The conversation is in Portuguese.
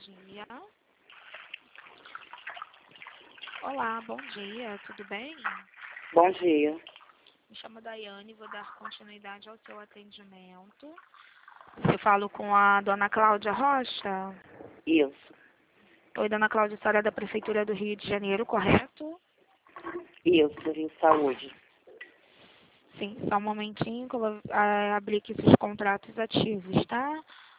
dia. Olá, bom dia, tudo bem? Bom dia. Me chamo Daiane, vou dar continuidade ao seu atendimento. Eu falo com a dona Cláudia Rocha. Isso. Oi, dona Cláudia, a senhora é da Prefeitura do Rio de Janeiro, correto? Isso, Rio Saúde. Sim, só um momentinho que eu vou abrir aqui esses contratos ativos, tá?